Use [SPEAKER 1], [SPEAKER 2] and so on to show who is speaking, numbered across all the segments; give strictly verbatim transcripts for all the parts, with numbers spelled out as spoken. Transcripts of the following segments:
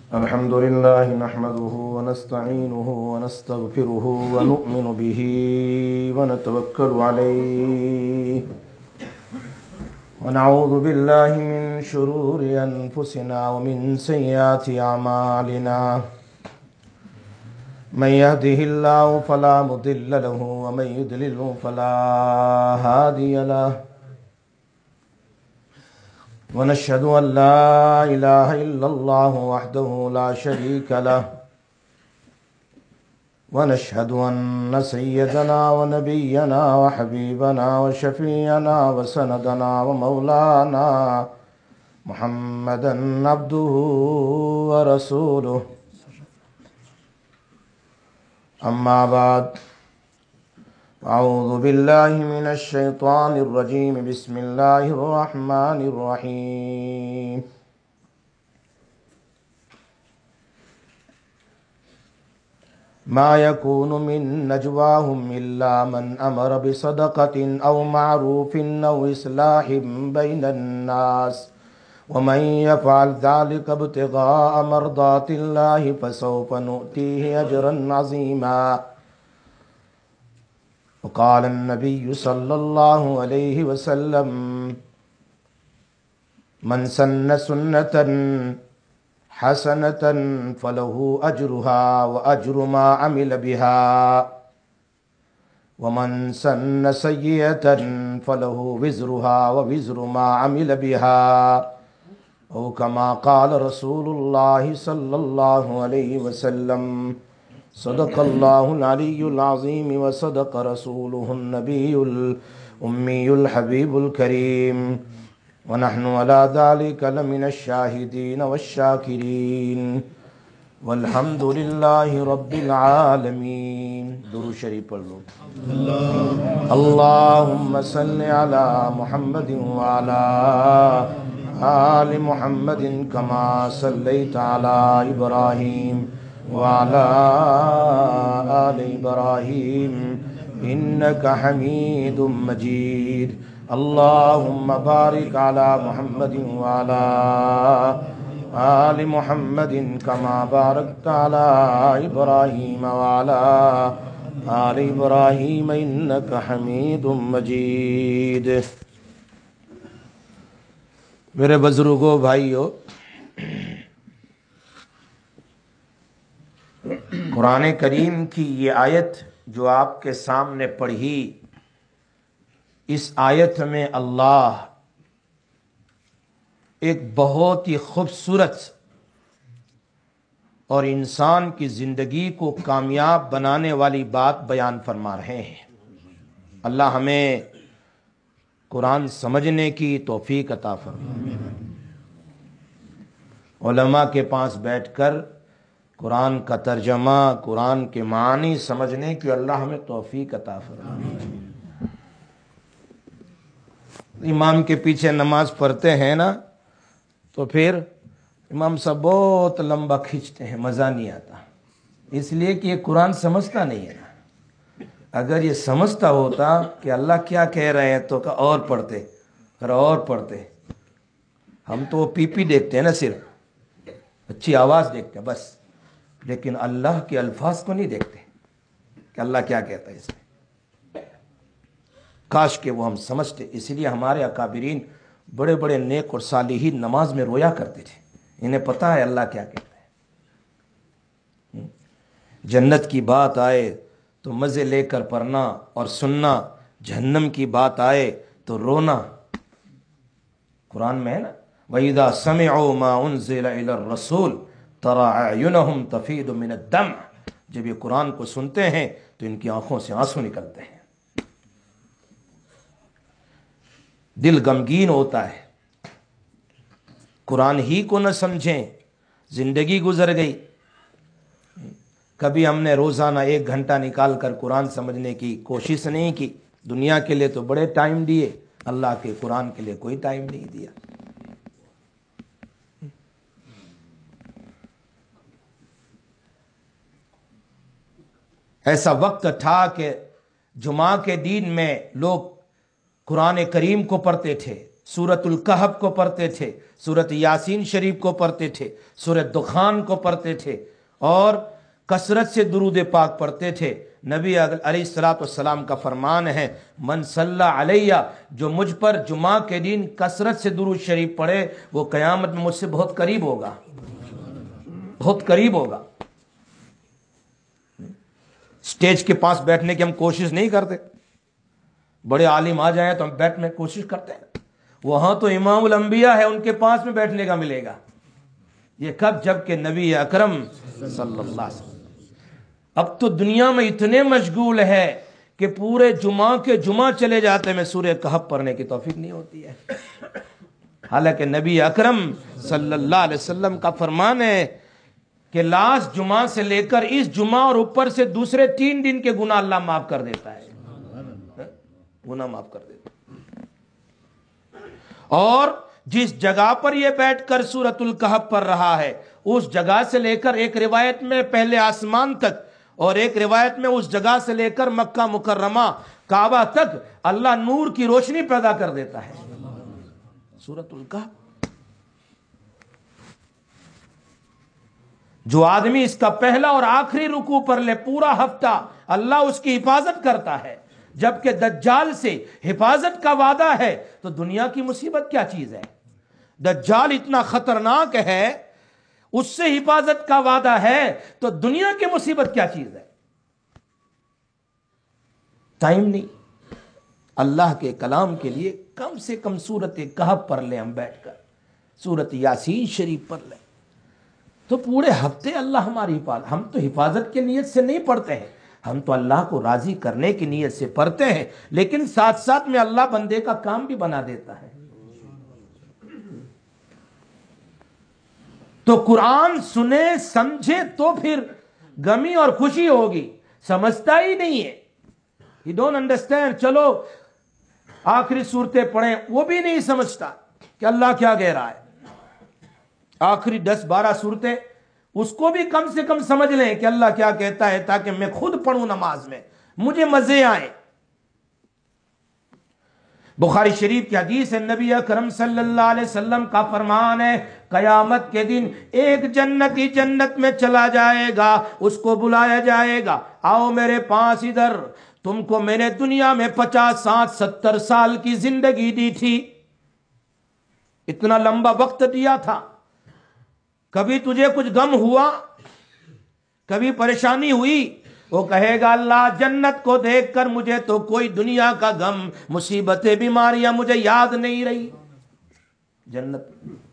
[SPEAKER 1] الحمد لله نحمده ونستعينه ونستغفره ونؤمن به ونتوكل عليه ونعوذ بالله من شرور أنفسنا ومن سيئات أعمالنا من يهده الله فلا مضل له ومن يضلل فلا هادي له ونشهد أن لا إله إلا الله وحده لا شريك له ونشهد أن سيدنا ونبينا وحبيبنا وشفيعنا وسندنا ومولانا محمدا عبده ورسوله أما بعد أعوذ بالله من الشيطان الرجيم بسم الله الرحمن الرحيم ما يكون من نجواهم إلا من أمر بصدقة أو معروف أو إصلاح بين الناس ومن يفعل ذلك ابتغاء مرضات الله فسوف نؤتيه أجرا عظيما وقال النبي صلى الله عليه وسلم من سن سنة حسنة فله أجرها وأجر ما عمل بها ومن سن سيئة فله وزرها ووزر ما عمل بها أو كما قال رسول الله صلى الله عليه وسلم صدق الله العلي العظيم وصدق رسوله النبي الأمي الحبيب الكريم ونحن على ذلك لمن الشاهدين والشاكرين والحمد لله رب العالمين. درود شریف پڑھ لو. اللهم صل على محمد وعلى آل محمد كما صليت على إبراهيم وعلى آل إبراهيم إنك حميد مجيد. اللهم بارك على محمد وعلى آل محمد كما باركت على إبراهيم وعلى آل إبراهيم إنك حميد مجيد. میرے بزرگوں بھائیو، قرآن کریم کی یہ آیت جو آپ کے سامنے پڑھی، اس آیت میں اللہ ایک بہت ہی خوبصورت اور انسان کی زندگی کو کامیاب بنانے والی بات بیان فرما رہے ہیں. اللہ ہمیں قرآن سمجھنے کی توفیق عطا فرمائے. علماء کے پاس بیٹھ کر قرآن کا ترجمہ، قرآن کے معنی سمجھنے کی اللہ ہمیں توفیق عطا فرمائے. امام کے پیچھے نماز پڑھتے ہیں نا تو پھر امام صاحب بہت لمبا کھینچتے ہیں، مزہ نہیں آتا، اس لیے کہ یہ قرآن سمجھتا نہیں ہے نا. اگر یہ سمجھتا ہوتا کہ اللہ کیا کہہ رہے ہیں تو اور پڑھتے اور پڑھتے. ہم تو وہ پی پی دیکھتے ہیں نا، صرف اچھی آواز دیکھتے ہیں بس، لیکن اللہ کے الفاظ کو نہیں دیکھتے کہ اللہ کیا کہتا ہے اس میں. کاش کہ وہ ہم سمجھتے. اس لیے ہمارے اکابرین بڑے بڑے نیک اور صالحین نماز میں رویا کرتے تھے، انہیں پتہ ہے اللہ کیا کہتا ہے. جنت کی بات آئے تو مزے لے کر پڑھنا اور سننا، جہنم کی بات آئے تو رونا. قرآن میں ہے نا، وَإِذَا سَمِعُوا مَا أُنزِلَ إِلَى الرَّسُولِ تَرَى أَعْيُنَهُمْ تَفِيضُ مِنَ الدَّمْعِ. جب یہ قرآن کو سنتے ہیں تو ان کی آنکھوں سے آنسو نکلتے ہیں، دل غمگین ہوتا ہے. قرآن ہی کو نہ سمجھیں، زندگی گزر گئی. کبھی ہم نے روزانہ ایک گھنٹہ نکال کر قرآن سمجھنے کی کوشش نہیں کی. دنیا کے لیے تو بڑے ٹائم دیے، اللہ کے قرآن کے لیے کوئی ٹائم نہیں دیا. ایسا وقت تھا کہ جمعہ کے دن میں لوگ قرآن کریم کو پڑھتے تھے، سورت الکہف کو پڑھتے تھے، سورت یاسین شریف کو پڑھتے تھے، سورت دخان کو پڑھتے تھے، اور کثرت سے درود پاک پڑھتے تھے۔ نبی علیہ الصلوۃ والسلام کا فرمان ہے، من صلی علیہ، جو مجھ پر جمعہ کے دن کثرت سے درود شریف پڑھے وہ قیامت میں مجھ سے بہت قریب ہوگا، بہت قریب ہوگا۔ سٹیج کے پاس بیٹھنے کی ہم کوشش نہیں کرتے، بڑے عالم آ جائیں تو ہم بیٹھنے کی کوشش کرتے ہیں، وہاں تو امام الانبیاء ہے، ان کے پاس میں بیٹھنے کا ملے گا۔ یہ کب؟ جب کہ نبی اکرم صلی اللہ علیہ وسلم۔ اب تو دنیا میں اتنے مشغول ہے کہ پورے جمعہ کے جمعہ چلے جاتے میں سورہ کہف پڑھنے کی توفیق نہیں ہوتی ہے، حالانکہ نبی اکرم صلی اللہ علیہ وسلم کا فرمان ہے کہ لاسٹ جمعہ سے لے کر اس جمعہ اور اوپر سے دوسرے تین دن کے گناہ اللہ معاف کر دیتا ہے، گناہ معاف کر دیتا ہے۔ اور جس جگہ پر یہ بیٹھ کر سورۃ الکہف پڑھ رہا ہے، اس جگہ سے لے کر ایک روایت میں پہلے آسمان تک، اور ایک روایت میں اس جگہ سے لے کر مکہ مکرمہ کعبہ تک اللہ نور کی روشنی پیدا کر دیتا ہے۔ سورۃ الکہف، جو آدمی اس کا پہلا اور آخری رکوع پر لے پورا ہفتہ اللہ اس کی حفاظت کرتا ہے، جبکہ دجال سے حفاظت کا وعدہ ہے، تو دنیا کی مصیبت کیا چیز ہے؟ دجال اتنا خطرناک ہے، اس سے حفاظت کا وعدہ ہے، تو دنیا کی مصیبت کیا چیز ہے؟ ٹائم نہیں اللہ کے کلام کے لیے، کم سے کم سورت کہف پڑھ لیں ہم بیٹھ کر، سورت یاسین شریف پڑھ لیں تو پورے ہفتے اللہ ہماری حفاظت۔ ہم تو حفاظت کی نیت سے نہیں پڑھتے ہیں، ہم تو اللہ کو راضی کرنے کی نیت سے پڑھتے ہیں، لیکن ساتھ ساتھ میں اللہ بندے کا کام بھی بنا دیتا ہے۔ تو قرآن سنے سمجھے تو پھر غمی اور خوشی ہوگی، سمجھتا ہی نہیں ہے، ہی ڈونٹ انڈرسٹینڈ، چلو آخری صورتیں پڑھیں، وہ بھی نہیں سمجھتا کہ اللہ کیا کہہ رہا ہے۔ آخری دس بارہ صورتیں اس کو بھی کم سے کم سمجھ لیں کہ اللہ کیا کہتا ہے، تاکہ میں خود پڑھوں نماز میں، مجھے مزے آئیں۔ بخاری شریف کی حدیث ہے، نبی اکرم صلی اللہ علیہ وسلم کا فرمان ہے، قیامت کے دن ایک جنتی جنت میں چلا جائے گا، اس کو بلایا جائے گا، آؤ میرے پاس ادھر، تم کو میں نے دنیا میں پچاس ساٹھ ستر سال کی زندگی دی تھی، اتنا لمبا وقت دیا تھا، کبھی تجھے کچھ غم ہوا، کبھی پریشانی ہوئی؟ وہ کہے گا اللہ جنت کو دیکھ کر مجھے تو کوئی دنیا کا غم، مصیبتیں، بیماریاں مجھے یاد نہیں رہی۔ جنت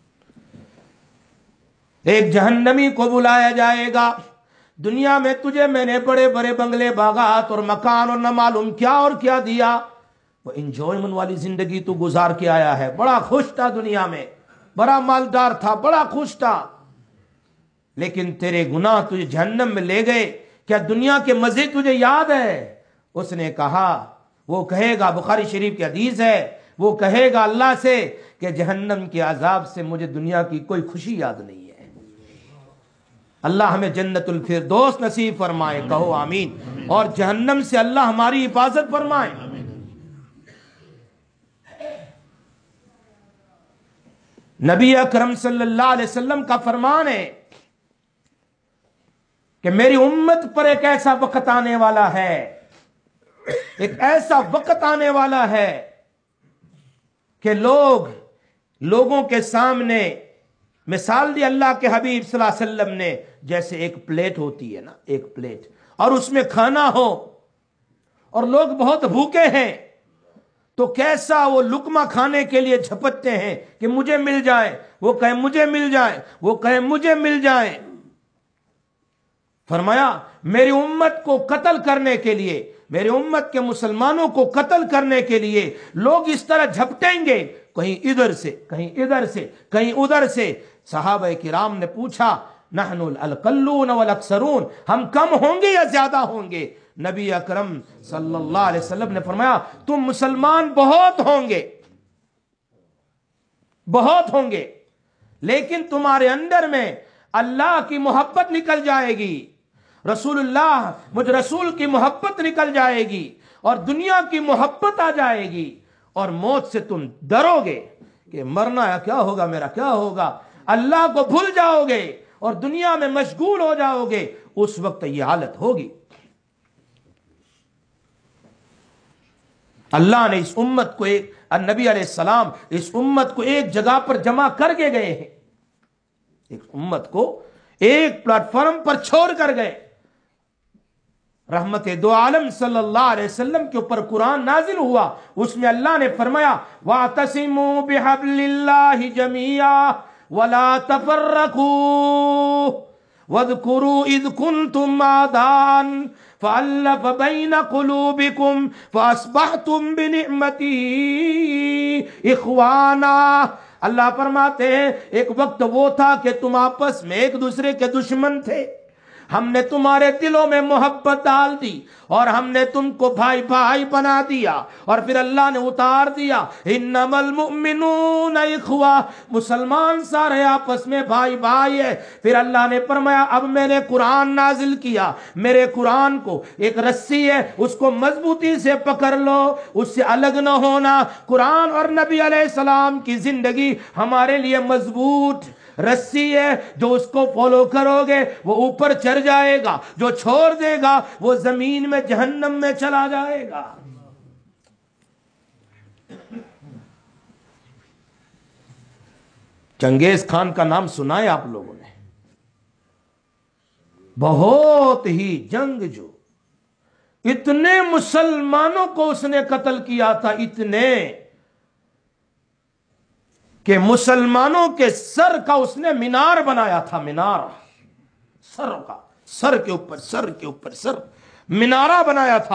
[SPEAKER 1] ایک جہنمی کو بلایا جائے گا، دنیا میں تجھے میں نے بڑے بڑے بنگلے، باغات اور مکان اور نہ معلوم کیا اور کیا دیا، وہ انجوائمنٹ والی زندگی تو گزار کے آیا ہے، بڑا خوش تھا دنیا میں، بڑا مالدار تھا، بڑا خوش تھا، لیکن تیرے گناہ تجھے جہنم میں لے گئے، کیا دنیا کے مزے تجھے یاد ہے؟ اس نے کہا، وہ کہے گا، بخاری شریف کی حدیث ہے، وہ کہے گا اللہ سے کہ جہنم کے عذاب سے مجھے دنیا کی کوئی خوشی یاد نہیں ہے۔ اللہ ہمیں جنت الفردوس نصیب فرمائے، کہو آمین، اور جہنم سے اللہ ہماری حفاظت فرمائے۔ نبی اکرم صلی اللہ علیہ وسلم کا فرمان ہے کہ میری امت پر ایک ایسا وقت آنے والا ہے، ایک ایسا وقت آنے والا ہے کہ لوگ لوگوں کے سامنے، مثال دی اللہ کے حبیب صلی اللہ علیہ وسلم نے، جیسے ایک پلیٹ ہوتی ہے نا، ایک پلیٹ، اور اس میں کھانا ہو اور لوگ بہت بھوکے ہیں، تو کیسا وہ لقمہ کھانے کے لیے جھپٹتے ہیں کہ مجھے مل جائے، وہ کہے مجھے مل جائے، وہ کہے مجھے مل جائے۔ فرمایا میری امت کو قتل کرنے کے لیے، میری امت کے مسلمانوں کو قتل کرنے کے لیے لوگ اس طرح جھپٹیں گے، کہیں ادھر سے، کہیں ادھر سے، کہیں ادھر سے۔ صحابہ کرام نے پوچھا، نحن الاقلون والاکثرون، ہم کم ہوں گے یا زیادہ ہوں گے؟ نبی اکرم صلی اللہ علیہ وسلم نے فرمایا تم مسلمان بہت ہوں گے، بہت ہوں گے، لیکن تمہارے اندر میں اللہ کی محبت نکل جائے گی، رسول اللہ، مجھ رسول کی محبت نکل جائے گی، اور دنیا کی محبت آ جائے گی، اور موت سے تم ڈرو گے، کہ مرنا ہے، کیا ہوگا میرا، کیا ہوگا، اللہ کو بھول جاؤ گے اور دنیا میں مشغول ہو جاؤ گے، اس وقت یہ حالت ہوگی۔ اللہ نے اس امت کو ایک نبی علیہ السلام اس امت کو ایک جگہ پر جمع کر کے گئے ہیں، ایک امت کو ایک پلیٹ فارم پر چھوڑ کر گئے۔ رحمت دو عالم صلی اللہ علیہ وسلم کے اوپر قرآن نازل ہوا، اس میں اللہ نے فرمایا وَاعْتَصِمُوا بِحَبْلِ اللَّهِ جَمِيعًا وَلَا تَفَرَّقُوا وَاذْكُرُوا إِذْ كُنْتُمْ أَعْدَاءً فَأَلَّفَ بَيْنَ قُلُوبِكُمْ فَأَصْبَحْتُمْ بِنِعْمَتِهِ إِخْوَانًا۔ اللہ فرماتے ہیں ایک وقت وہ تھا کہ تم آپس میں ایک دوسرے کے دشمن تھے، ہم نے تمہارے دلوں میں محبت ڈال دی اور ہم نے تم کو بھائی بھائی بنا دیا، اور پھر اللہ نے اتار دیا انما المؤمنون اخوہ، مسلمان سارے آپس میں بھائی بھائی ہے۔ پھر اللہ نے فرمایا اب میں نے قرآن نازل کیا، میرے قرآن کو ایک رسی ہے، اس کو مضبوطی سے پکڑ لو، اس سے الگ نہ ہونا۔ قرآن اور نبی علیہ السلام کی زندگی ہمارے لیے مضبوط رسی ہے، جو اس کو فالو کرو گے وہ اوپر چڑھ جائے گا، جو چھوڑ دے گا وہ زمین میں جہنم میں چلا جائے گا۔ چنگیز خان کا نام سنا ہے آپ لوگوں نے، بہت ہی جنگجو، اتنے مسلمانوں کو اس نے قتل کیا تھا، اتنے کہ مسلمانوں کے سر کا اس نے مینار بنایا تھا، مینار، سر کا، سر کے اوپر سر کے اوپر سر مینارہ بنایا تھا۔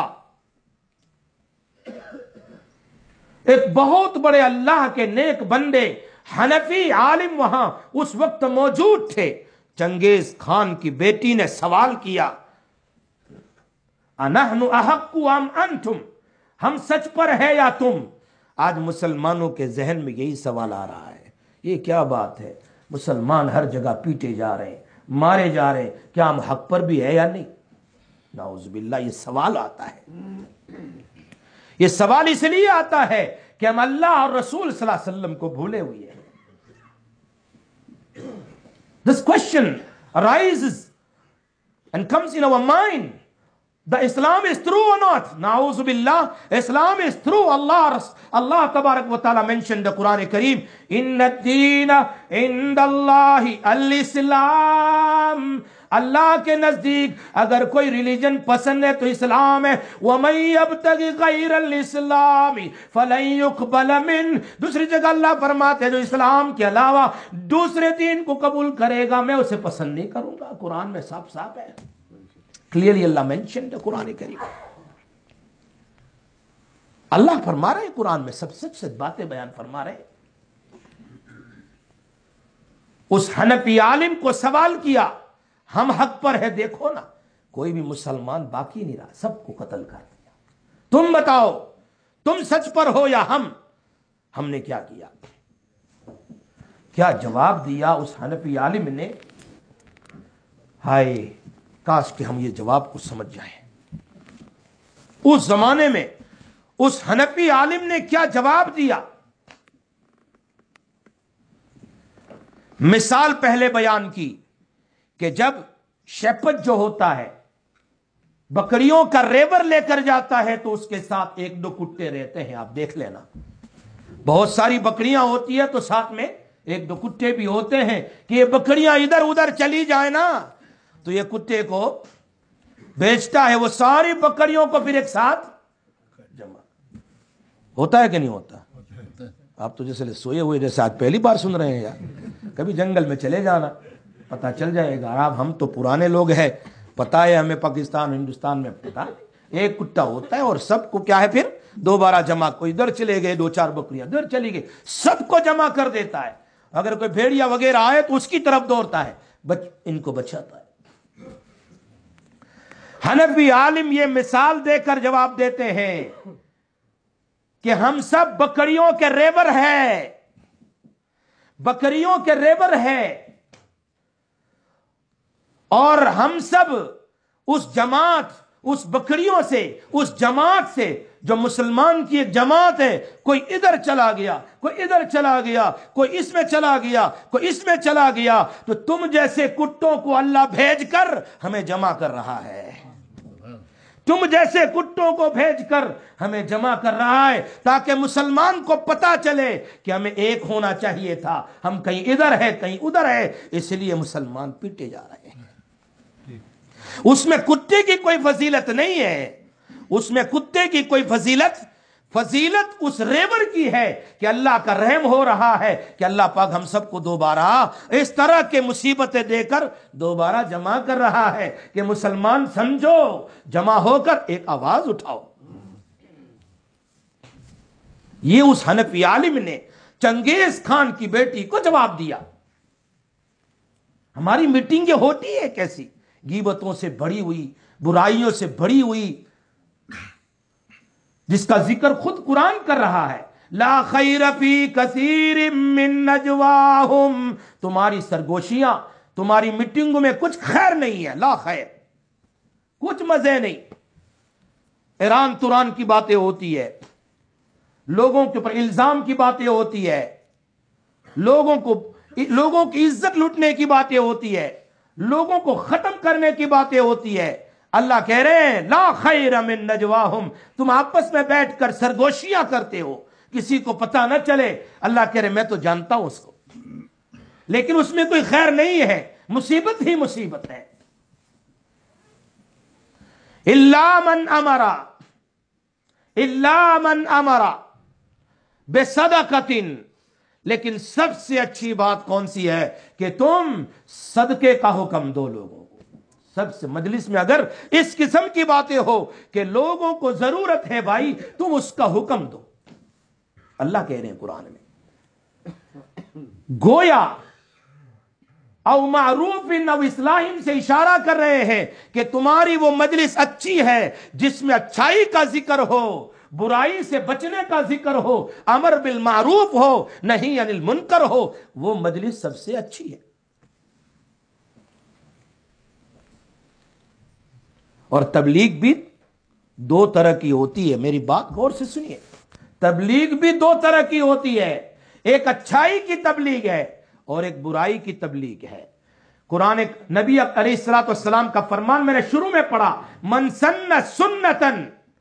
[SPEAKER 1] ایک بہت بڑے اللہ کے نیک بندے حنفی عالم وہاں اس وقت موجود تھے۔ چنگیز خان کی بیٹی نے سوال کیا اَنَحْنُ أَحَقُّ أَمْ أَنْتُمْ، ہم سچ پر ہے یا تم؟ آج مسلمانوں کے ذہن میں یہی سوال آ رہا ہے، یہ کیا بات ہے، مسلمان ہر جگہ پیٹے جا رہے ہیں، مارے جا رہے ہیں، کیا ہم حق پر بھی ہے یا نہیں؟ نعوذ باللہ یہ سوال آتا ہے، یہ سوال اس لیے آتا ہے کہ ہم اللہ اور رسول صلی اللہ علیہ وسلم کو بھولے ہوئے ہیں۔ This question arises and comes in our mind. The Islam is true or not? Na'udhu billah. Islam is true. Allah, Allah tabarak wa ta'ala mentioned the Quran Kareem. Inna ad-deena inda Allahi al-Islam. اللہ کے نزدیک اگر کوئی religion پسند ہے تو اسلام ہے۔ وَمَن يَبْتَغِ غَيْرَ الْإِسْلَامِ فَلَن يُقْبَلَ مِنْهُ، دوسری جگہ اللہ فرماتے ہیں جو اسلام کے علاوہ دوسرے دین کو قبول کرے گا میں اسے پسند نہیں کروں گا۔ قرآن میں صاف صاف ہے، کلیئرلی اللہ مینشنڈ قرآن کریم، اللہ فرما رہے ہیں قرآن میں، سب سچ سچ باتیں بیان فرما رہے ہیں۔ اس حنفی عالم کو سوال کیا، ہم حق پر ہے، دیکھو نا کوئی بھی مسلمان باقی نہیں رہا، سب کو قتل کر دیا، تم بتاؤ تم سچ پر ہو یا ہم؟ ہم نے کیا کیا؟ کیا جواب دیا اس حنفی عالم نے؟ ہائے کاش کہ ہم یہ جواب کو سمجھ جائیں۔ اس زمانے میں اس حنفی عالم نے کیا جواب دیا؟ مثال پہلے بیان کی کہ جب شیپرڈ جو ہوتا ہے بکریوں کا ریور لے کر جاتا ہے تو اس کے ساتھ ایک دو کتے رہتے ہیں، آپ دیکھ لینا، بہت ساری بکریاں ہوتی ہے تو ساتھ میں ایک دو کتے بھی ہوتے ہیں کہ یہ بکریاں ادھر ادھر چلی جائیں نا تو یہ کتے کو بیچتا ہے، وہ ساری بکریوں کو پھر ایک ساتھ جمع ہوتا ہے کہ نہیں ہوتا؟ آپ تو جیسے سوئے ہوئے جیسے آج پہلی بار سن رہے ہیں یار، کبھی جنگل میں چلے جانا پتہ چل جائے گا۔ آپ ہم تو پرانے لوگ ہیں، پتہ ہے ہمیں پاکستان ہندوستان میں پتہ ایک کتا ہوتا ہے اور سب کو کیا ہے پھر دوبارہ جمع، کوئی ادھر چلے گئے دو چار بکریاں ادھر چلی گئی، سب کو جمع کر دیتا ہے۔ اگر کوئی بھیڑیا وغیرہ آئے تو اس کی طرف دوڑتا ہے، بچ ان کو بچاتا ہے۔ حنفی عالم یہ مثال دے کر جواب دیتے ہیں کہ ہم سب بکریوں کے ریور ہیں، بکریوں کے ریور ہیں، اور ہم سب اس جماعت، اس بکریوں سے، اس جماعت سے جو مسلمان کی ایک جماعت ہے، کوئی ادھر چلا گیا، کوئی ادھر چلا گیا، کوئی اس میں چلا گیا، کوئی اس میں چلا گیا، تو تم جیسے کتوں کو اللہ بھیج کر ہمیں جمع کر رہا ہے، تم جیسے کتوں کو بھیج کر ہمیں جمع کر رہا ہے، تاکہ مسلمان کو پتا چلے کہ ہمیں ایک ہونا چاہیے تھا، ہم کہیں ادھر ہے کہیں ادھر ہے، اس لیے مسلمان پیٹے جا رہے ہیں۔ اس میں کتے کی کوئی فضیلت نہیں ہے، اس میں کتے کی کوئی فضیلت فضیلت اس ریور کی ہے کہ اللہ کا رحم ہو رہا ہے کہ اللہ پاک ہم سب کو دوبارہ اس طرح کے مصیبتیں دے کر دوبارہ جمع کر رہا ہے کہ مسلمان سمجھو، جمع ہو کر ایک آواز اٹھاؤ۔ یہ اس حنفی عالم نے چنگیز خان کی بیٹی کو جواب دیا۔ ہماری میٹنگیں ہوتی ہے کیسی؟ غیبتوں سے بڑی ہوئی، برائیوں سے بڑی ہوئی، جس کا ذکر خود قرآن کر رہا ہے، لا خیر فی کثیر من نجواہم، تمہاری سرگوشیاں، تمہاری میٹنگوں میں کچھ خیر نہیں ہے، لا خیر، کچھ مزے نہیں، ایران توران کی باتیں ہوتی ہے، لوگوں کے اوپر الزام کی باتیں ہوتی ہے، لوگوں کو لوگوں کی عزت لوٹنے کی باتیں ہوتی ہے، لوگوں کو ختم کرنے کی باتیں ہوتی ہے۔ اللہ کہہ رہے ہیں لا خیر من نجواہم، تم آپس میں بیٹھ کر سرگوشیاں کرتے ہو، کسی کو پتہ نہ چلے۔ اللہ کہہ رہے میں تو جانتا ہوں اس کو، لیکن اس میں کوئی خیر نہیں ہے، مصیبت ہی مصیبت ہے۔ الا من امر الا من امر بصدقۃ، لیکن سب سے اچھی بات کون سی ہے کہ تم صدقے کا حکم دو لوگوں کو۔ سب سے مجلس میں اگر اس قسم کی باتیں ہو کہ لوگوں کو ضرورت ہے بھائی، تم اس کا حکم دو۔ اللہ کہہ رہے ہیں قرآن میں، گویا او معروف او اصلاح سے اشارہ کر رہے ہیں کہ تمہاری وہ مجلس اچھی ہے جس میں اچھائی کا ذکر ہو، برائی سے بچنے کا ذکر ہو، امر بالمعروف ہو، نہی عن المنکر ہو، وہ مجلس سب سے اچھی ہے۔ اور تبلیغ بھی دو طرح کی ہوتی ہے، میری بات غور سے سنیے، تبلیغ بھی دو طرح کی ہوتی ہے، ایک اچھائی کی تبلیغ ہے اور ایک برائی کی تبلیغ ہے۔ قرآن نبی علیہ الصلوۃ والسلام کا فرمان میں نے شروع میں پڑھا، من سن سنتن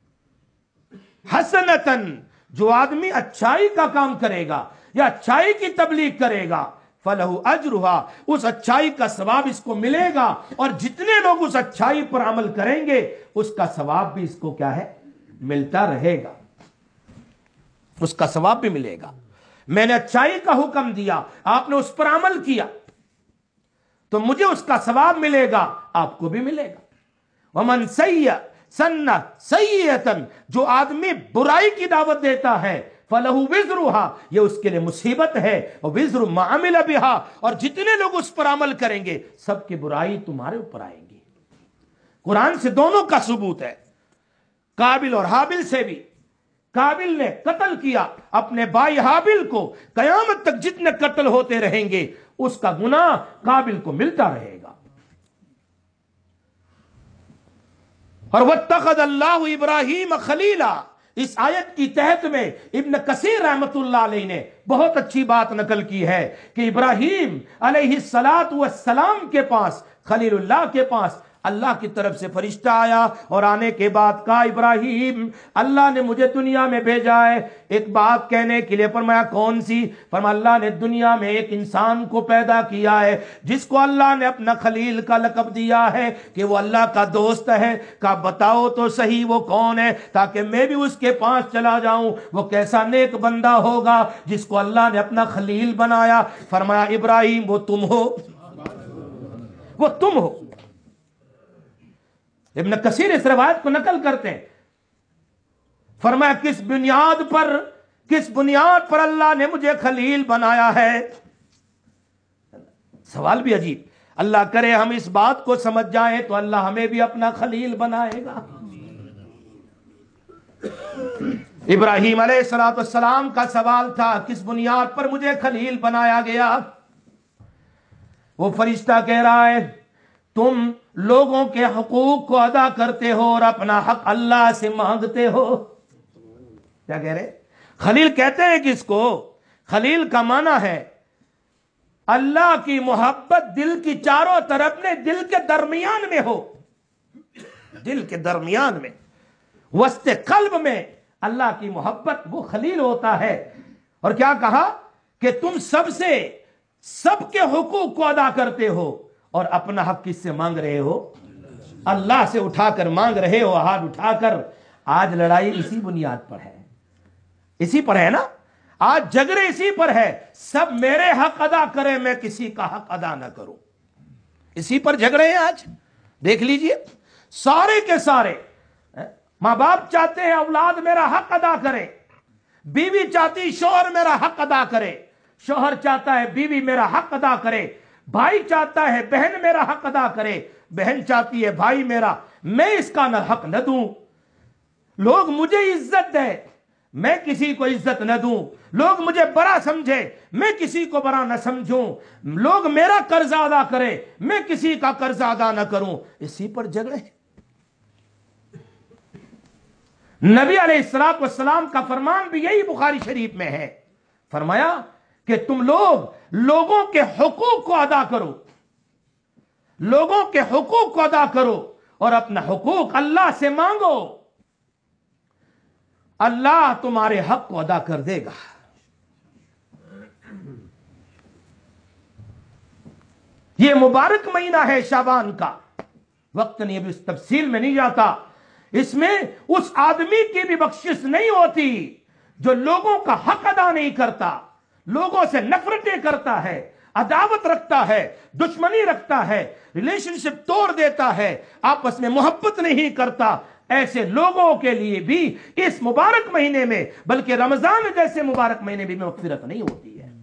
[SPEAKER 1] حسنتن، جو آدمی اچھائی کا کام کرے گا یا اچھائی کی تبلیغ کرے گا، فَلَهُ أَجْرُهَا، اس اچھائی کا ثواب اس کو ملے گا، اور جتنے لوگ اس اچھائی پر عمل کریں گے اس کا ثواب بھی اس کو کیا ہے، ملتا رہے گا، اس کا ثواب بھی ملے گا۔ میں نے اچھائی کا حکم دیا، آپ نے اس پر عمل کیا تو مجھے اس کا ثواب ملے گا، آپ کو بھی ملے گا۔ وَمَنْ سَيَّ سَنَّ سَيِّئَةً، جو آدمی برائی کی دعوت دیتا ہے، فَلَهُ وِزْرُهَا، یہ اس کے لئے مصیبت ہے، وَوِزْرُ مَا عَمِلَ بِهَا، اور جتنے لوگ اس پر عمل کریں گے سب کی برائی تمہارے اوپر آئیں گی۔ قرآن سے دونوں کا ثبوت ہے، قابل اور حابل سے بھی۔ قابل نے قتل کیا اپنے بھائی حابل کو، قیامت تک جتنے قتل ہوتے رہیں گے اس کا گناہ قابل کو ملتا رہے گا۔ اور وَاتَّخَذَ اللَّهُ إِبْرَاهِيمَ خَلِيلًا، اس آیت کی تحت میں ابن کثیر رحمت اللہ علیہ نے بہت اچھی بات نقل کی ہے کہ ابراہیم علیہ السلام کے پاس، خلیل اللہ کے پاس اللہ کی طرف سے فرشتہ آیا اور آنے کے بعد کہا ابراہیم اللہ نے مجھے دنیا میں بھیجا ہے ایک بات کہنے کے لیے۔ فرمایا کون سی؟ فرمایا اللہ نے دنیا میں ایک انسان کو پیدا کیا ہے جس کو اللہ نے اپنا خلیل کا لقب دیا ہے کہ وہ اللہ کا دوست ہے۔ کہا بتاؤ تو صحیح وہ کون ہے تاکہ میں بھی اس کے پاس چلا جاؤں، وہ کیسا نیک بندہ ہوگا جس کو اللہ نے اپنا خلیل بنایا۔ فرمایا ابراہیم وہ تم ہو، وہ تم ہو۔ ابن کثیر اس روایت کو نقل کرتے ہیں، فرمایا کس بنیاد پر کس بنیاد پر اللہ نے مجھے خلیل بنایا ہے؟ سوال بھی عجیب۔ اللہ کرے ہم اس بات کو سمجھ جائیں تو اللہ ہمیں بھی اپنا خلیل بنائے گا۔ ابراہیم علیہ السلام کا سوال تھا کس بنیاد پر مجھے خلیل بنایا گیا؟ وہ فرشتہ کہہ رہا ہے تم لوگوں کے حقوق کو ادا کرتے ہو اور اپنا حق اللہ سے مانگتے ہو۔ کیا کہہ رہے؟ خلیل کہتے ہیں کہ اس کو خلیل کا معنی ہے اللہ کی محبت دل کی چاروں طرف میں دل کے درمیان میں ہو، دل کے درمیان میں وسط قلب میں اللہ کی محبت، وہ خلیل ہوتا ہے۔ اور کیا کہا کہ تم سب سے سب کے حقوق کو ادا کرتے ہو اور اپنا حق کس سے مانگ رہے ہو؟ اللہ سے اٹھا کر مانگ رہے ہو، ہاتھ اٹھا کر۔ آج لڑائی اسی بنیاد پر ہے، اسی پر ہے نا، آج جھگڑے اسی پر ہے، سب میرے حق ادا کریں میں کسی کا حق ادا نہ کروں، اسی پر جھگڑے ہیں آج۔ دیکھ لیجئے سارے کے سارے ماں باپ چاہتے ہیں اولاد میرا حق ادا کرے، بیوی چاہتی شوہر میرا حق ادا کرے، شوہر چاہتا ہے بیوی میرا حق ادا کرے، بھائی چاہتا ہے بہن میرا حق ادا کرے، بہن چاہتی ہے بھائی میرا میں اس کا نہ حق نہ دوں، لوگ مجھے عزت دے میں کسی کو عزت نہ دوں، لوگ مجھے بڑا سمجھے میں کسی کو بڑا نہ سمجھوں، لوگ میرا قرضہ ادا کرے میں کسی کا قرضہ ادا نہ کروں، اسی پر جھگڑے۔ نبی علیہ الصلوۃ والسلام کا فرمان بھی یہی بخاری شریف میں ہے، فرمایا کہ تم لوگ لوگوں کے حقوق کو ادا کرو، لوگوں کے حقوق کو ادا کرو اور اپنا حقوق اللہ سے مانگو، اللہ تمہارے حق کو ادا کر دے گا۔ یہ مبارک مہینہ ہے شعبان کا، وقت نہیں ابھی اس تفصیل میں نہیں جاتا، اس میں اس آدمی کی بھی بخشش نہیں ہوتی جو لوگوں کا حق ادا نہیں کرتا، لوگوں سے نفرتیں کرتا ہے، عداوت رکھتا ہے، دشمنی رکھتا ہے، ریلیشن شپ توڑ دیتا ہے، آپس میں محبت نہیں کرتا، ایسے لوگوں کے لیے بھی اس مبارک مہینے میں بلکہ رمضان جیسے مبارک مہینے بھی مغفرت نہیں ہوتی ہے۔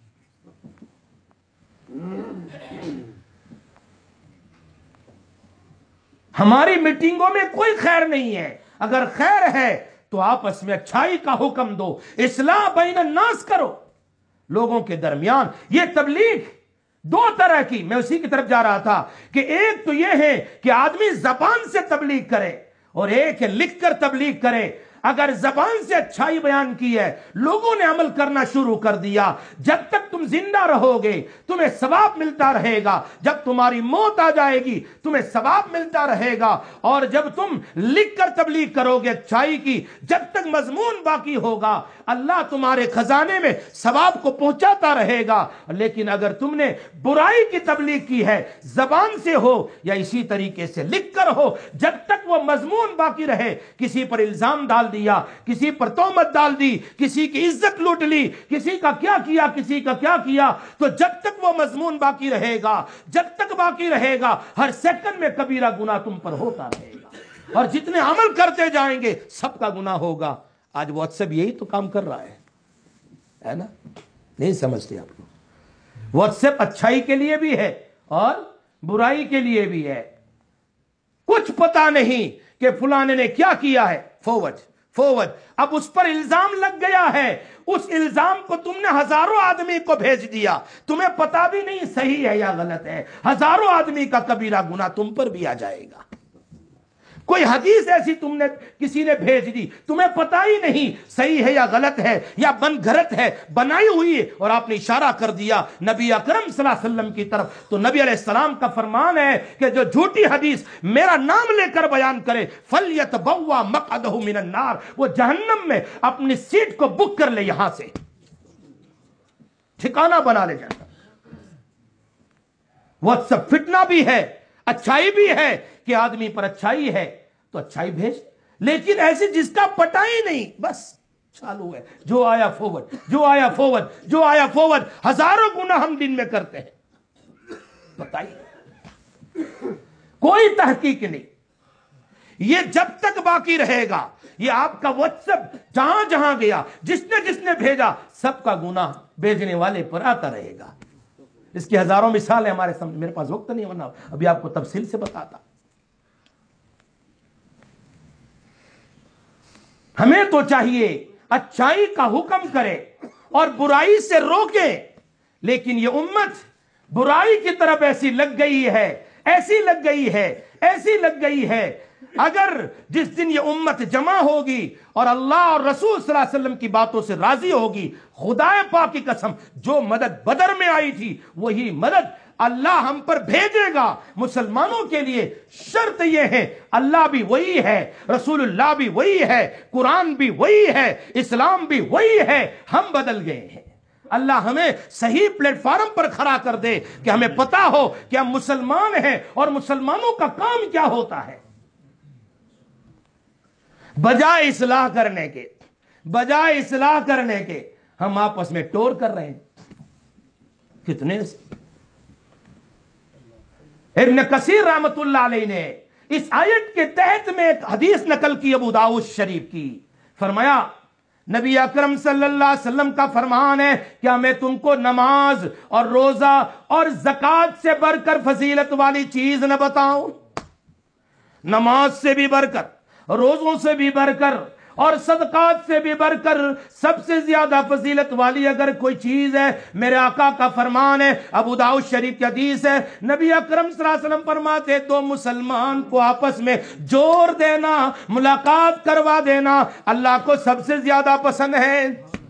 [SPEAKER 1] ہماری میٹنگوں میں کوئی خیر نہیں ہے، اگر خیر ہے تو آپس میں اچھائی کا حکم دو، اصلاح بین الناس کرو لوگوں کے درمیان۔ یہ تبلیغ دو طرح کی، میں اسی کی طرف جا رہا تھا کہ ایک تو یہ ہے کہ آدمی زبان سے تبلیغ کرے اور ایک ہے لکھ کر تبلیغ کرے۔ اگر زبان سے اچھائی بیان کی ہے، لوگوں نے عمل کرنا شروع کر دیا، جب تک تم زندہ رہو گے تمہیں ثواب ملتا رہے گا، جب تمہاری موت آ جائے گی تمہیں ثواب ملتا رہے گا، اور جب تم لکھ کر تبلیغ کرو گے اچھائی کی، جب تک مضمون باقی ہوگا اللہ تمہارے خزانے میں ثواب کو پہنچاتا رہے گا۔ لیکن اگر تم نے برائی کی تبلیغ کی ہے، زبان سے ہو یا اسی طریقے سے لکھ کر ہو، جب تک وہ مضمون باقی رہے، کسی پر الزام ڈال دیا، کسی پر تہمت ڈال دی، کسی کی عزت لوٹ لی، کسی کا کیا کیا کسی کا کیا کیا، تو جب تک وہ مضمون باقی رہے گا، جب تک باقی رہے گا، ہر سیکنڈ میں کبیرہ گناہ تم پر ہوتا رہے گا، اور جتنے عمل کرتے جائیں گے سب کا گناہ ہوگا۔ آج واٹس ایپ یہی تو کام کر رہا ہے ہے نا؟ نہیں سمجھتے آپ لوگ، واٹس ایپ اچھائی کے لیے بھی ہے اور برائی کے لیے بھی ہے۔ کچھ پتا نہیں کہ فلانے نے کیا کیا ہے، فورورڈ فورورڈ، اب اس پر الزام لگ گیا ہے، اس الزام کو تم نے ہزاروں آدمی کو بھیج دیا، تمہیں پتا بھی نہیں صحیح ہے یا غلط ہے، ہزاروں آدمی کا کبیرہ گناہ تم پر بھی آ جائے گا۔ کوئی حدیث ایسی تم نے کسی نے بھیج دی، تمہیں پتا ہی نہیں صحیح ہے یا غلط ہے یا بن گھرت ہے، بنائی ہوئی ہے، اور آپ نے اشارہ کر دیا نبی اکرم صلی اللہ علیہ وسلم کی طرف، تو نبی علیہ السلام کا فرمان ہے کہ جو جھوٹی حدیث میرا نام لے کر بیان کرے فَلْيَتَبَوَّأْ مَقْعَدَهُ مِنَ النَّارِ، وہ جہنم میں اپنی سیٹ کو بک کر لے، یہاں سے ٹھکانہ بنا لے جاتا۔ وہ سب فتنہ بھی ہے، اچھائی بھی ہے کہ آدمی پر اچھائی ہے تو اچھائی بھیج، لیکن ایسی جس کا پتا ہی نہیں، بس چالو ہے، جو آیا فورورڈ، جو آیا فورورڈ، جو آیا فورورڈ، ہزاروں گناہ ہم دن میں کرتے ہیں، بتائیے، کوئی تحقیق نہیں۔ یہ جب تک باقی رہے گا، یہ آپ کا واٹس ایپ جہاں جہاں گیا، جس نے جس نے بھیجا، سب کا گناہ بھیجنے والے پر آتا رہے گا۔ اس کی ہزاروں مثال ہے ہمارے سامنے، میرے پاس وقت نہیں، ورنہ ابھی آپ کو تفصیل سے بتاتا۔ ہمیں تو چاہیے اچھائی کا حکم کرے اور برائی سے روکے، لیکن یہ امت برائی کی طرف ایسی لگ گئی ہے، ایسی لگ گئی ہے، ایسی لگ گئی ہے اگر جس دن یہ امت جمع ہوگی اور اللہ اور رسول صلی اللہ علیہ وسلم کی باتوں سے راضی ہوگی، خدا پاک کی قسم جو مدد بدر میں آئی تھی وہی مدد اللہ ہم پر بھیجے گا مسلمانوں کے لیے۔ شرط یہ ہے اللہ بھی وہی ہے، رسول اللہ بھی وہی ہے، قرآن بھی وہی ہے، اسلام بھی وہی ہے، ہم بدل گئے ہیں۔ اللہ ہمیں صحیح پلیٹ فارم پر کھڑا کر دے کہ ہمیں پتا ہو کہ ہم مسلمان ہیں اور مسلمانوں کا کام کیا ہوتا ہے۔ بجائے اصلاح کرنے کے بجائے اصلاح کرنے کے ہم آپس میں ٹور کر رہے ہیں۔ کتنے ابن کثیر رحمت اللہ علیہ نے اس آیت کے تحت میں ایک حدیث نقل کی ابو داؤد شریف کی، فرمایا نبی اکرم صلی اللہ علیہ وسلم کا فرمان ہے کیا میں تم کو نماز اور روزہ اور زکوٰۃ سے بڑھ کر فضیلت والی چیز نہ بتاؤں؟ نماز سے بھی بڑھ کر، روزوں سے بھی بڑھ کر اور صدقات سے بھی بڑھ کر سب سے زیادہ فضیلت والی اگر کوئی چیز ہے میرے آقا کا فرمان ہے، ابو داؤد شریف کی حدیث ہے، نبی اکرم صلی اللہ علیہ وسلم فرماتے دو مسلمان کو آپس میں جوڑ دینا، ملاقات کروا دینا اللہ کو سب سے زیادہ پسند ہے،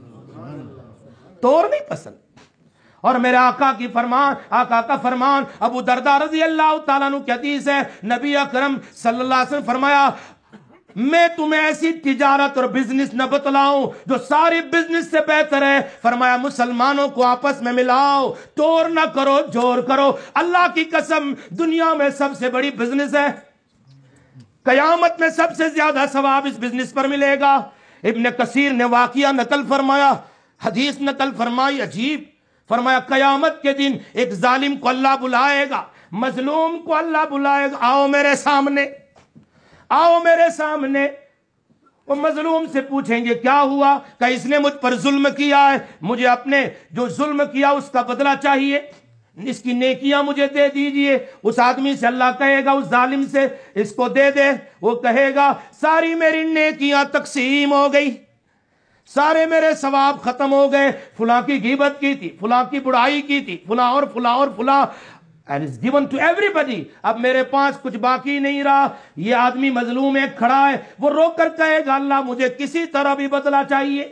[SPEAKER 1] توڑ نہیں پسند۔ اور میرے آقا کی فرمان آقا کا فرمان ابو درداء رضی اللہ تعالیٰ عنہ کی حدیث ہے، نبی اکرم صلی اللہ علیہ وسلم فرمایا میں تمہیں ایسی تجارت اور بزنس نہ بتلاؤں جو ساری بزنس سے بہتر ہے، فرمایا مسلمانوں کو آپس میں ملاؤ، توڑ نہ کرو جوڑ کرو۔ اللہ کی قسم دنیا میں سب سے بڑی بزنس ہے، قیامت میں سب سے زیادہ ثواب اس بزنس پر ملے گا۔ ابن کثیر نے واقعہ نقل فرمایا، حدیث نقل فرمائی عجیب، فرمایا قیامت کے دن ایک ظالم کو اللہ بلائے گا، مظلوم کو اللہ بلائے گا، آؤ میرے سامنے، آؤ میرے سامنے۔ وہ مظلوم سے پوچھیں گے کیا ہوا؟ کہ اس نے مجھ پر ظلم کیا ہے، مجھے اپنے جو ظلم کیا اس کا بدلہ چاہیے، اس کی نیکیاں مجھے دے دیجئے۔ اس آدمی سے اللہ کہے گا اس ظالم سے اس کو دے دے، وہ کہے گا ساری میری نیکیاں تقسیم ہو گئی، سارے میرے ثواب ختم ہو گئے، فلاں کی غیبت کی تھی، فلاں کی بڑائی کی تھی، فلاں اور فلاں اور فلاں، and it's given to everybody۔ اب میرے پاس کچھ باقی نہیں رہا۔ یہ آدمی مظلوم ایک کھڑا ہے، وہ رو کر کہے گا اللہ مجھے کسی طرح بھی بدلہ چاہیے۔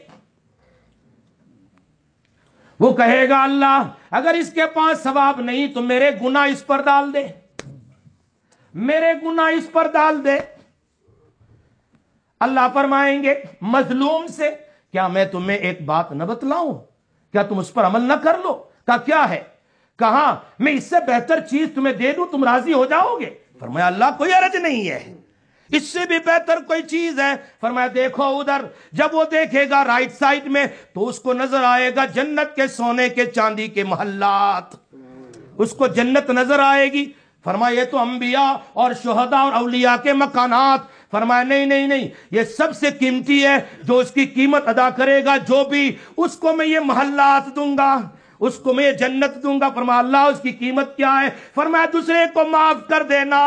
[SPEAKER 1] وہ کہے گا اللہ اگر اس کے پاس ثواب نہیں تو میرے گناہ اس پر ڈال دے، میرے گناہ اس پر ڈال دے۔ اللہ فرمائیں گے مظلوم سے کیا میں تمہیں ایک بات نہ بتلاؤں، کیا تم اس پر عمل نہ کر لو؟ کہا کیا ہے؟ کہا میں اس سے بہتر چیز تمہیں دے دوں تم راضی ہو جاؤ گے؟ فرمایا اللہ کوئی حرج نہیں ہے، اس سے بھی بہتر کوئی چیز ہے؟ فرمایا دیکھو ادھر۔ جب وہ دیکھے گا رائٹ سائڈ میں تو اس کو نظر آئے گا جنت کے سونے کے چاندی کے محلات، اس کو جنت نظر آئے گی۔ فرمایا یہ تو انبیاء اور شہداء اور اولیاء کے مکانات۔ فرمایا نہیں نہیں نہیں، یہ سب سے قیمتی ہے، جو اس کی قیمت ادا کرے گا جو بھی، اس کو میں یہ محلات دوں گا، اس کو میں یہ جنت دوں گا۔ فرمایا اللہ اس کی قیمت کیا ہے؟ فرمایا دوسرے کو معاف کر دینا،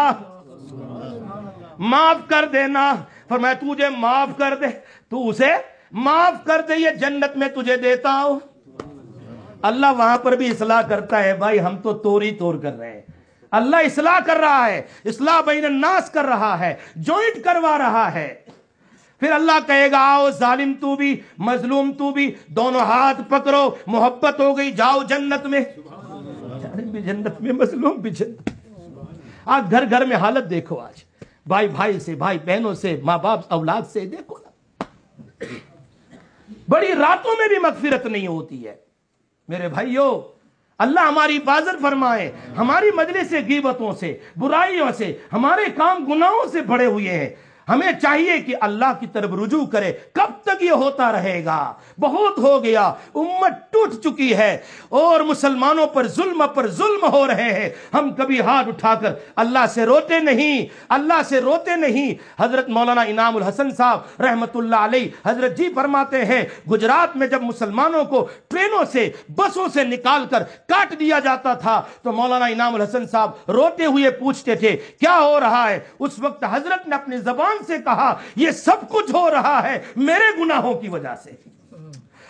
[SPEAKER 1] معاف کر دینا۔ فرمایا تجھے معاف کر دے، تو اسے معاف کر دے، یہ جنت میں تجھے دیتا ہوں۔ اللہ وہاں پر بھی اصلاح کرتا ہے، بھائی ہم تو توڑ ہی توڑ کر رہے ہیں، اللہ اصلاح کر رہا ہے، اصلاح بین الناس کر رہا ہے، جوائنٹ کروا رہا ہے۔ پھر اللہ کہے گا آؤ ظالم تو بھی مظلوم تو بھی، دونوں ہاتھ پکڑو، محبت ہو گئی، جاؤ جنت میں، ظالم بھی جنت میں، مظلوم بھی جنت۔ آج گھر گھر میں حالت دیکھو، آج بھائی بھائی سے، بھائی بہنوں سے، ماں باپ اولاد سے، دیکھو نا، بڑی راتوں میں بھی مغفرت نہیں ہوتی ہے۔ میرے بھائیوں اللہ ہماری حفاظت فرمائے، ہماری مجلس سے غیبتوں سے، برائیوں سے، ہمارے کام گناہوں سے بڑے ہوئے ہیں۔ ہمیں چاہیے کہ اللہ کی طرف رجوع کرے۔ کب تک یہ ہوتا رہے گا؟ بہت ہو گیا، امت ٹوٹ چکی ہے اور مسلمانوں پر ظلم پر ظلم ہو رہے ہیں۔ ہم کبھی ہاتھ اٹھا کر اللہ سے روتے نہیں، اللہ سے روتے نہیں۔ حضرت مولانا انعام الحسن صاحب رحمت اللہ علیہ حضرت جی فرماتے ہیں گجرات میں جب مسلمانوں کو ٹرینوں سے بسوں سے نکال کر کاٹ دیا جاتا تھا تو مولانا انعام الحسن صاحب روتے ہوئے پوچھتے تھے کیا ہو رہا ہے؟ اس وقت حضرت نے اپنی زبان سے کہا یہ سب کچھ ہو رہا ہے میرے گناہوں کی وجہ سے۔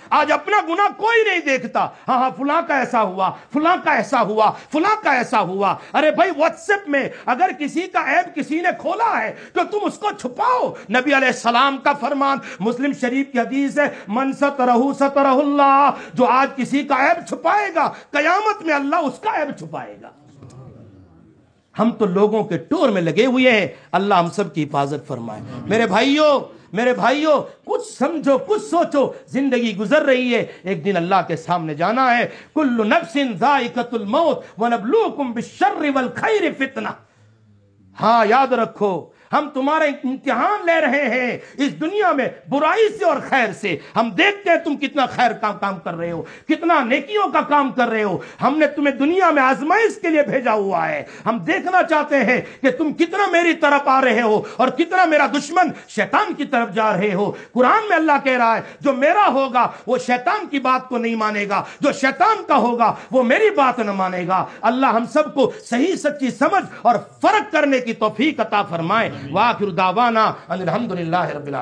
[SPEAKER 1] آج اپنا گناہ کوئی نہیں دیکھتا. ہاں ہاں فلاں کا ایسا ہوا, فلاں کا ایسا ہوا, فلاں کا ایسا ہوا. ارے بھائی واٹس ایپ میں اگر کسی کا عیب کسی نے کھولا ہے تو تم اس کو چھپاؤ. نبی علیہ السلام کا فرمان, مسلم شریف کی حدیث ہے, من سترہ سترہ اللہ, جو آج کسی کا عیب چھپائے گا قیامت میں اللہ اس کا عیب چھپائے گا. ہم تو لوگوں کے ٹور میں لگے ہوئے ہیں. اللہ ہم سب کی حفاظت فرمائے. میرے بھائیوں میرے بھائیوں کچھ سمجھو, کچھ سوچو. زندگی گزر رہی ہے, ایک دن اللہ کے سامنے جانا ہے. کل نفس ذائقۃ الموت ونبلوکم بالشر والخیر فتنہ. ہاں یاد رکھو, ہم تمہارے امتحان لے رہے ہیں اس دنیا میں برائی سے اور خیر سے. ہم دیکھتے ہیں تم کتنا خیر کا کام کر رہے ہو, کتنا نیکیوں کا کام کر رہے ہو. ہم نے تمہیں دنیا میں آزمائش کے لیے بھیجا ہوا ہے. ہم دیکھنا چاہتے ہیں کہ تم کتنا میری طرف آ رہے ہو اور کتنا میرا دشمن شیطان کی طرف جا رہے ہو. قرآن میں اللہ کہہ رہا ہے جو میرا ہوگا وہ شیطان کی بات کو نہیں مانے گا, جو شیطان کا ہوگا وہ میری بات نہ مانے گا. اللہ ہم سب کو صحیح سچی سمجھ اور فرق کرنے کی توفیق عطا فرمائے. وآخر دعوانا ان الحمد للہ رب العالمین.